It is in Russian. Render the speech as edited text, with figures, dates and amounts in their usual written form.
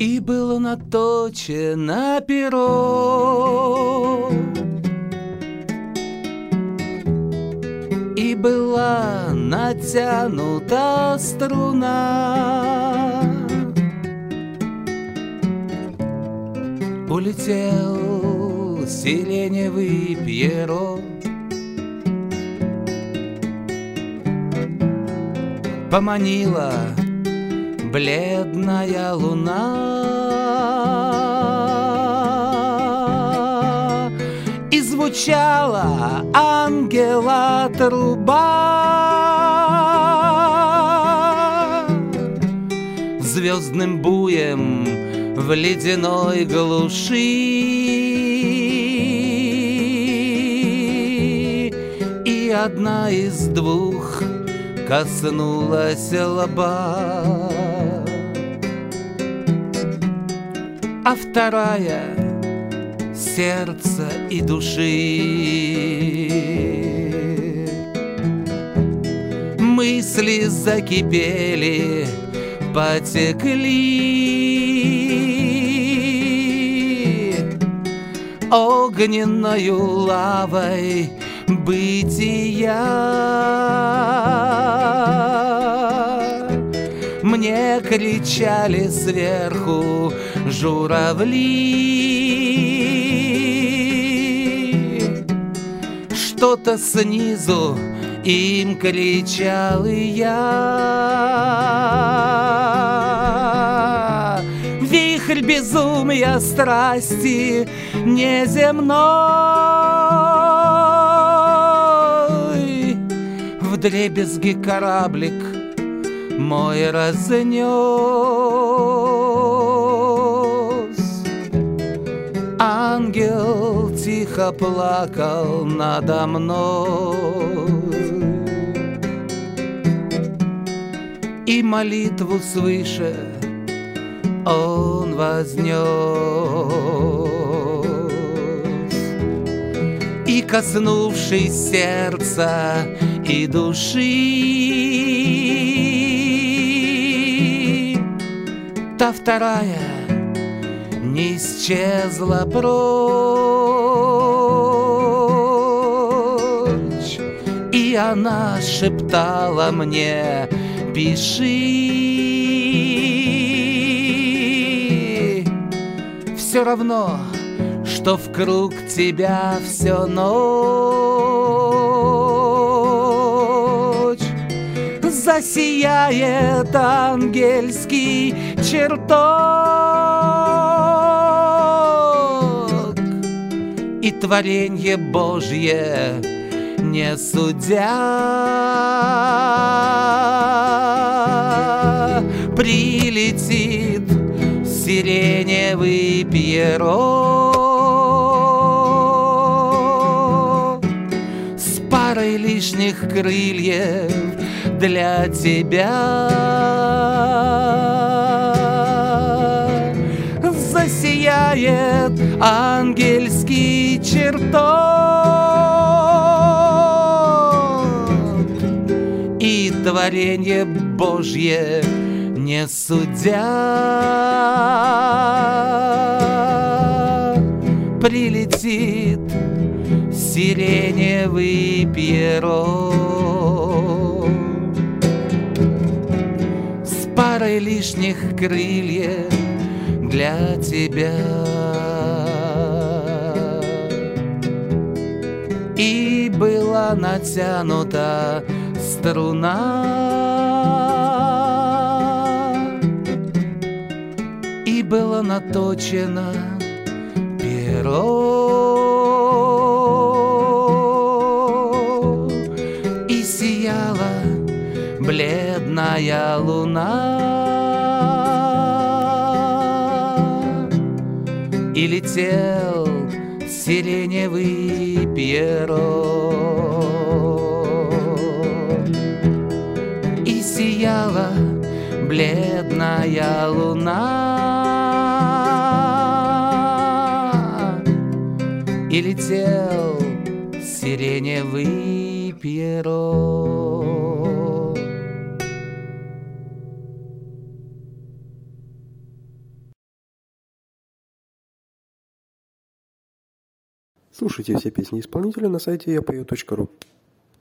И было наточено перо, и была натянута струна. Улетел сиреневый Пьеро, поманила бледная луна, и звучала ангела труба звездным буем в ледяной глуши. И одна из двух коснулась лба, а вторая — сердца и души. Мысли закипели, потекли огненною лавой бытия. Мне кричали сверху журавли, что-то снизу им кричал и я. Вихрь безумия страсти неземной, вдребезги кораблик мой разнес. Ангел тихо плакал надо мной, и молитву свыше он вознес. И, коснувшись сердца и души, та вторая не исчезла прочь, и она шептала мне: пиши. Все равно, что вкруг тебя всю ночь засияет ангельский чертог, и творенье Божье не судя прилетит сиреневый Пьеро с парой лишних крыльев для тебя. Засияет ангельский чертог, и творенье Божье не судя прилетит сиреневый Пьеро с парой лишних крыльев для тебя. И была натянута струна, и было наточено перо, и сияла бледная луна, и летел сиреневый Пьеро, и сияла бледная луна, и летел сиреневый Пьеро. Слушайте все песни исполнителя на сайте yapою.ru.